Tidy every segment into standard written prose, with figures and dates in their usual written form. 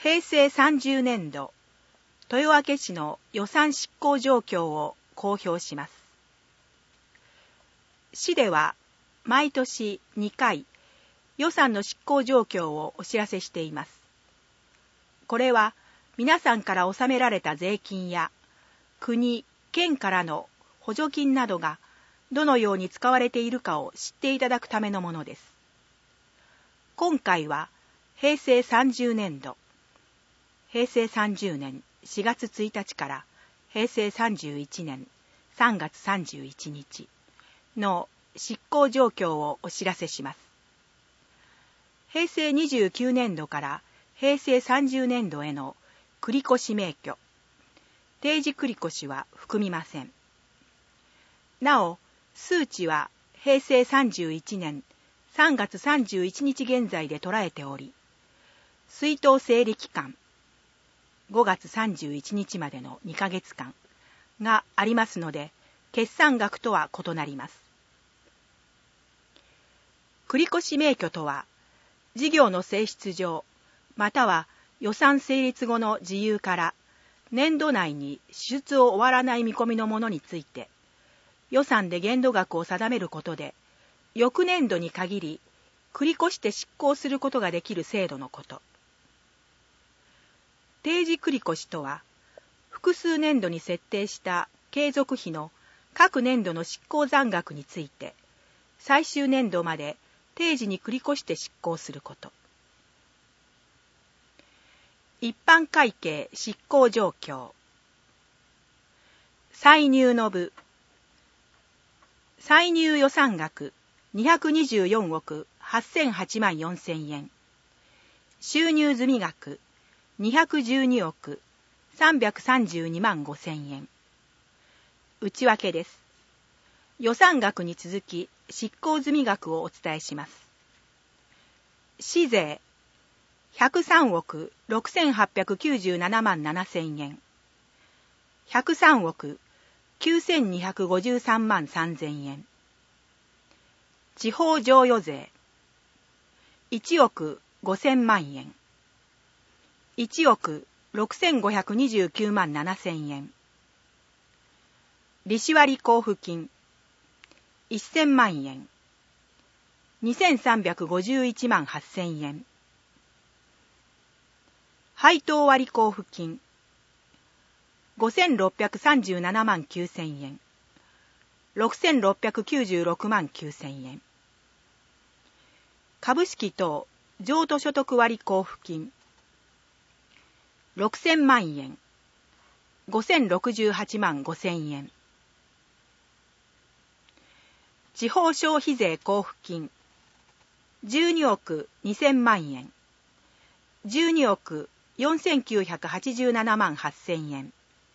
平成30年度豊明市の予算執行状況を公表します。市では毎年2回予算の執行状況をお知らせしています。これは皆さんから納められた税金や国・県からの補助金などがどのように使われているかを知っていただくためのものです。今回は平成30年度、平成30年4月1日から平成31年3月31日の執行状況をお知らせします。平成29年度から平成30年度への繰越免許、定時繰越は含みません。なお、数値は平成31年3月31日現在で捉えており、出納整理期間5月31日までの2ヶ月間がありますので、決算額とは異なります。繰越免許とは、事業の性質上、または予算成立後の事由から年度内に支出を終わらない見込みのものについて、予算で限度額を定めることで、翌年度に限り繰り越して執行することができる制度のこと。定時繰越とは、複数年度に設定した継続費の各年度の執行残額について、最終年度まで定時に繰り越して執行すること。一般会計執行状況。歳入の部。歳入予算額224億8008万4000円。収入済額212億332万5000円。内訳です。予算額に続き執行済額をお伝えします。市税103億6897万7000円。103億9253万3000円。地方譲与税1億5000万円。1億6529万7000円。利子割交付金1000万円。2351万8000円。配当割交付金5637万9000円。6696万9000円。株式等譲渡所得割交付金6000万円。5068万5000円。地方消費税交付金12億2000万円。12億4987万8000円。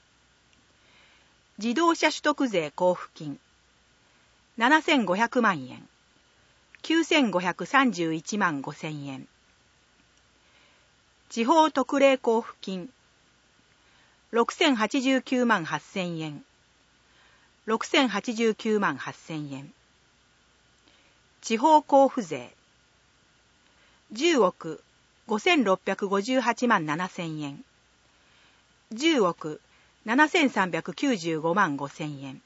自動車取得税交付金7500万円。9531万5000円。地方特例交付金6089万8000円。6089万8000円。地方交付税10億5658万7000円。10億7395万5000円。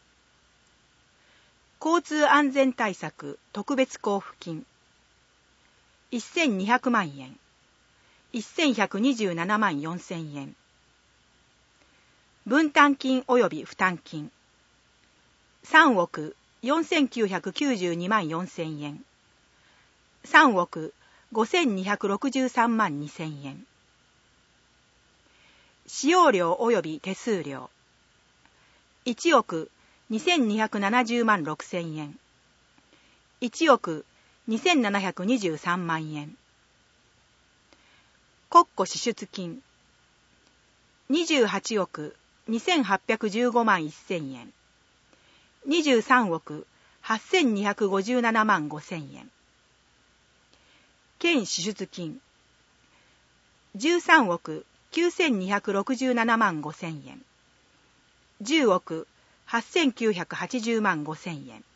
交通安全対策特別交付金1200万円。1127万4000円。分担金及び負担金3億4992万4000円。3億5263万2000円。使用料及び手数料1億2270万6000円。1億2723万円。国庫支出金28億2815万1000円。23億8257万5000円。県支出金13億9267万5000円。10億8980万5000円。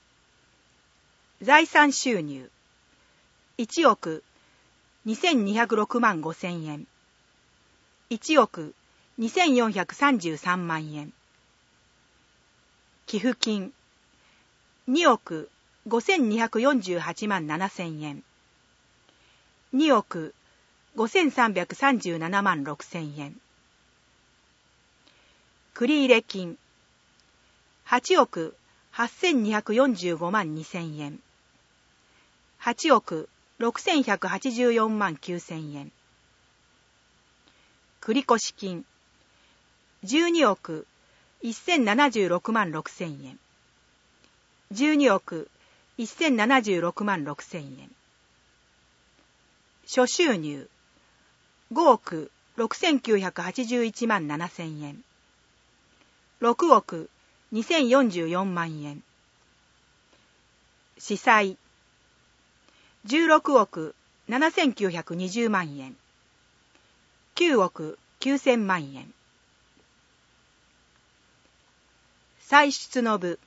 財産収入1億2206万5000円。 1億2433万円。寄付金2億5248万7000円。2億5337万6000円。繰入金8億8245万2000円。8億6184万9000円。繰越金12億1076万6000円。12億1076万6000円。諸収入5億6981万7000円。6億2044万円。司祭16億7920万円。9億9000万円。歳出の部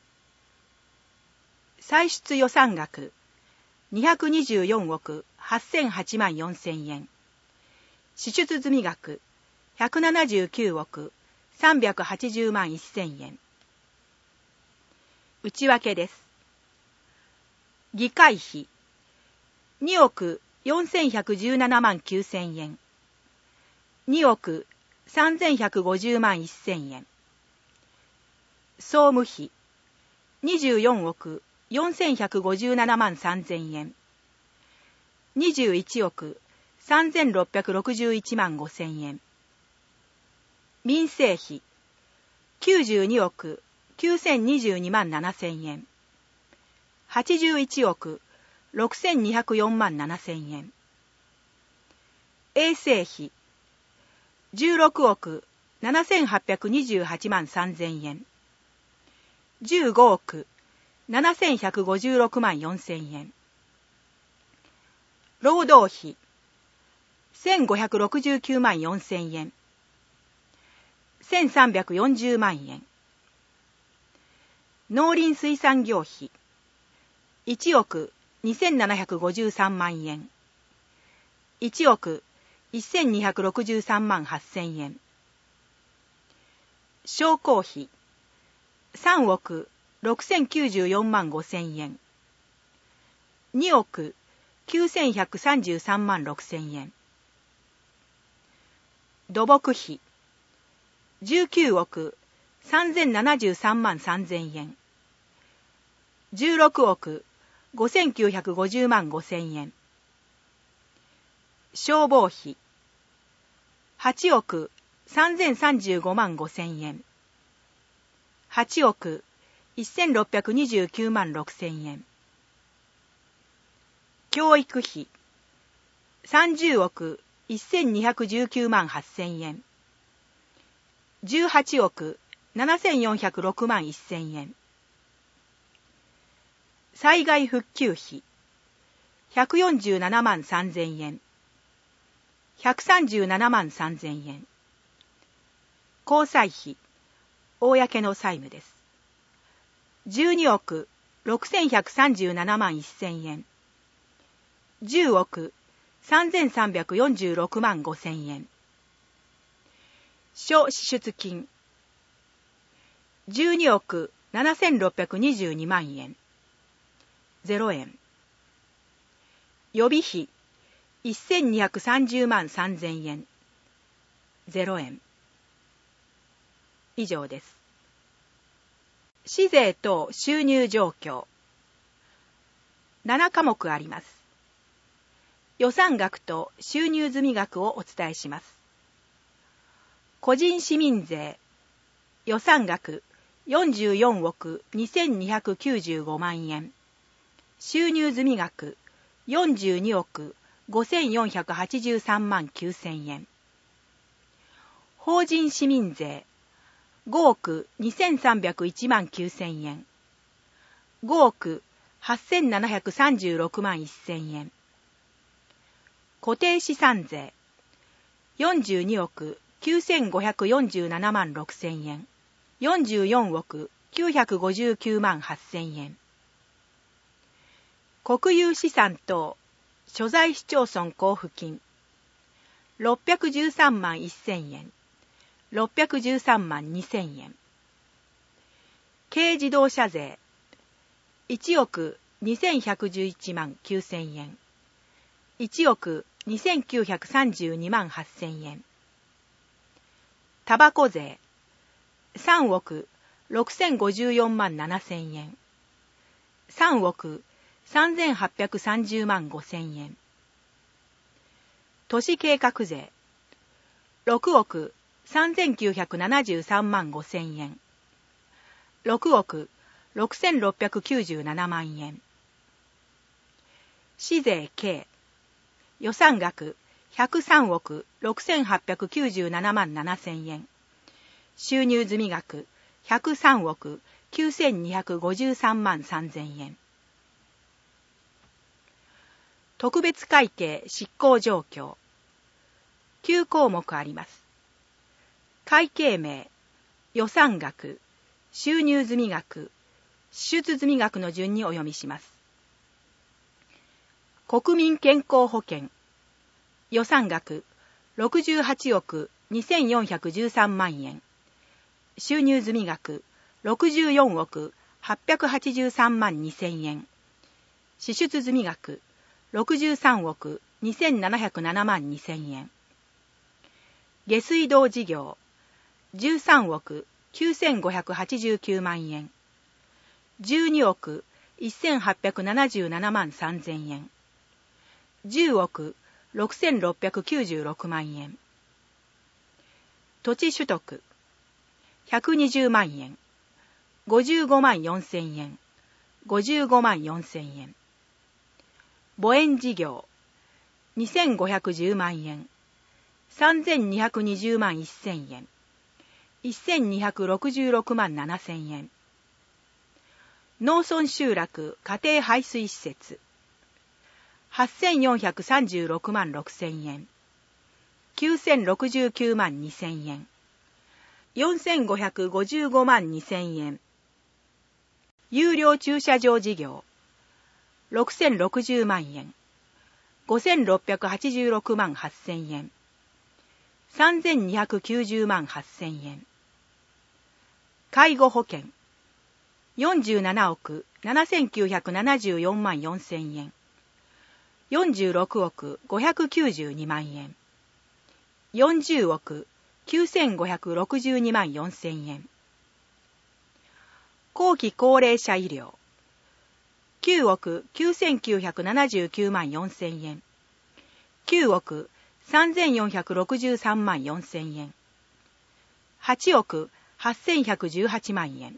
歳出予算額224億8008万4000円。支出済額179億380万1000円。内訳です。議会費2億4117万9000円。2億3150万1000円。総務費24億4157万3000円。21億3661万5000円。民生費92億9022万7000円。81億6204万7000円。衛生費16億7828万3000円。15億7156万4000円。労働費1569万4000円。1340万円。農林水産業費1億2753万円。1億1263万8000円。商工費3億6094万5000円。2億9133万6000円。土木費19億3073万3000円。16億5950万5000円。消防費8億3035万5000円。8億1629万6000円。教育費30億1219万8000円。18億7406万1000円。災害復旧費147万3000円。137万3000円。交際費公の債務です。12億6137万1000円。10億3346万5000円。諸支出金12億7622万円。0円。予備費1230万3000円。0円。以上です。市税等収入状況7科目あります。予算額と収入済額をお伝えします。個人市民税予算額44億2295万円。収入済額42億5483万9000円。法人市民税5億2301万9000円。5億8736万1000円。固定資産税42億9547万6000円。44億959万8000円。国有資産等所在市町村交付金 613万1000円、613万2000円。軽自動車税、1億2111万9000円、1億2932万8000円。タバコ税、3億6054万7000円、3億3830万5000円。都市計画税、6億3973万5000円、6億6697万円。市税計、予算額103億6897万7000円、収入済額103億9253万3000円。特別会計執行状況、9項目あります。会計名、予算額、収入済額、支出済額の順にお読みします。国民健康保険、予算額68億2413万円、収入済額64億883万2000円、支出済額63億2707万2000円。下水道事業、13億9589万円、12億1877万3000円、10億6696万円。土地取得、120万円、55万4000円、55万4000円。墓園事業、2510万円、3220万1000円、1266万7000円。農村集落家庭排水施設、8436万6000円、9069万2000円、4555万2000円。有料駐車場事業、6060万円、5686万8000円、3290万8000円。介護保険、47億7974万4000円、46億592万円、40億9562万4000円。後期高齢者医療、9億9979万4000円、9億3463万4000円、8億8118万円。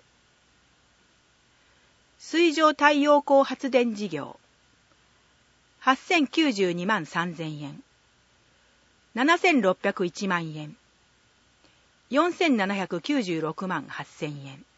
水上太陽光発電事業、8092万3000円、7601万円、4796万8000円。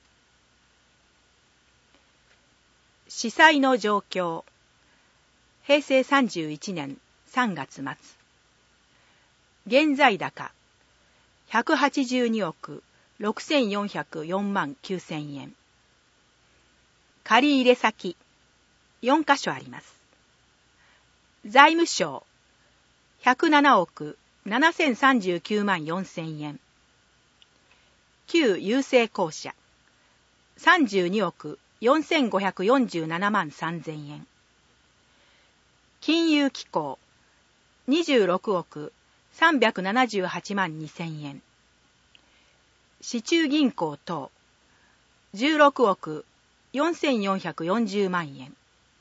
司祭の状況、平成31年3月末。現在高、182億6404万9000円。借入先、4カ所あります。財務省、107億7039万4000円。旧郵政公社、32億4547万3000円。金融機構、26億378万2000円。市中銀行等、16億4440万円。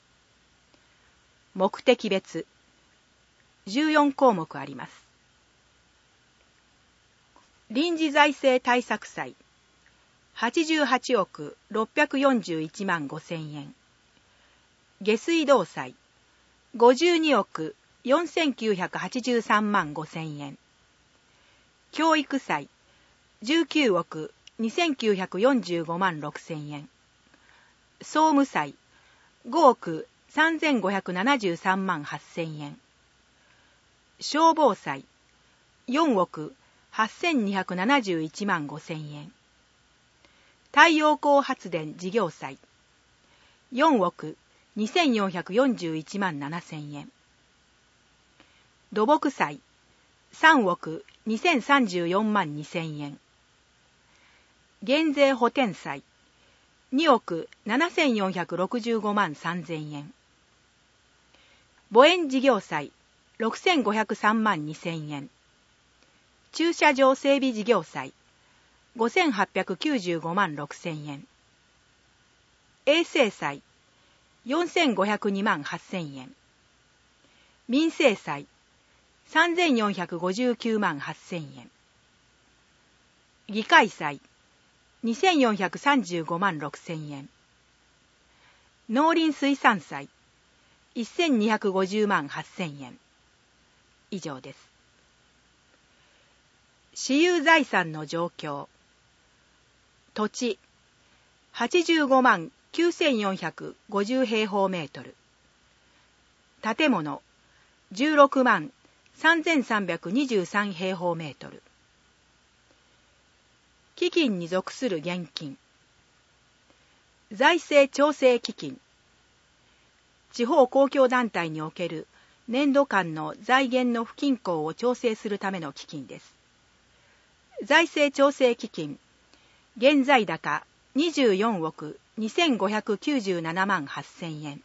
目的別、14項目あります。臨時財政対策債、88億641万5000円。下水道債、52億4983万5000円。教育債、19億2945万6000円。総務債、5億3573万8000円。消防債、4億8271万5000円。太陽光発電事業債、4億2441万7000円。土木債、 3億2034万2000円。減税補填債2億7465万3000円。墓園事業債6503万2000円。駐車場整備事業債5895万6000円。衛生債4502万8000円。民生債3459万8000円。議会債2435万6000円。農林水産債1250万8000円。以上です。私有財産の状況。土地85万9450平方メートル。建物16万3323平方メートル。基金に属する現金。財政調整基金。地方公共団体における年度間の財源の不均衡を調整するための基金です。財政調整基金、現在高24億2597万8000円。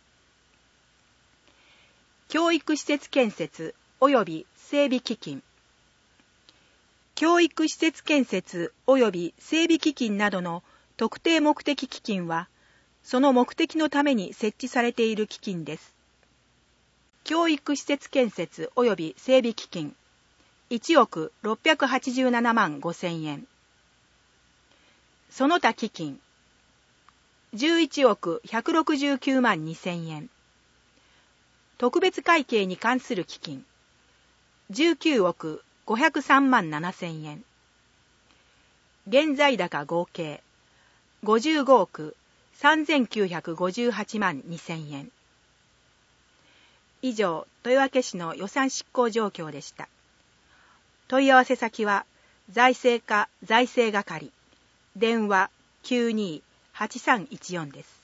教育施設建設及び整備基金。教育施設建設及び整備基金などの特定目的基金は、その目的のために設置されている基金です。教育施設建設及び整備基金、1億687万5000円。その他基金、11億169万2000円。特別会計に関する基金、19億503万7000円。現在高合計、55億3958万2000円。以上、豊明市の予算執行状況でした。問い合わせ先は、財政課財政係、電話928314です。